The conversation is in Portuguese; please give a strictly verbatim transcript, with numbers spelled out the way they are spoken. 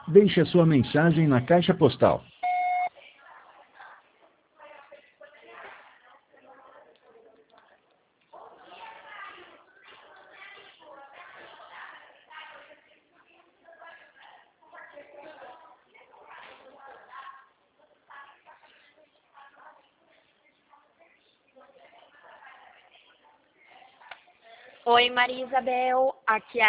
Deixe a sua mensagem na caixa postal. Oi, Maria Isabel, aqui é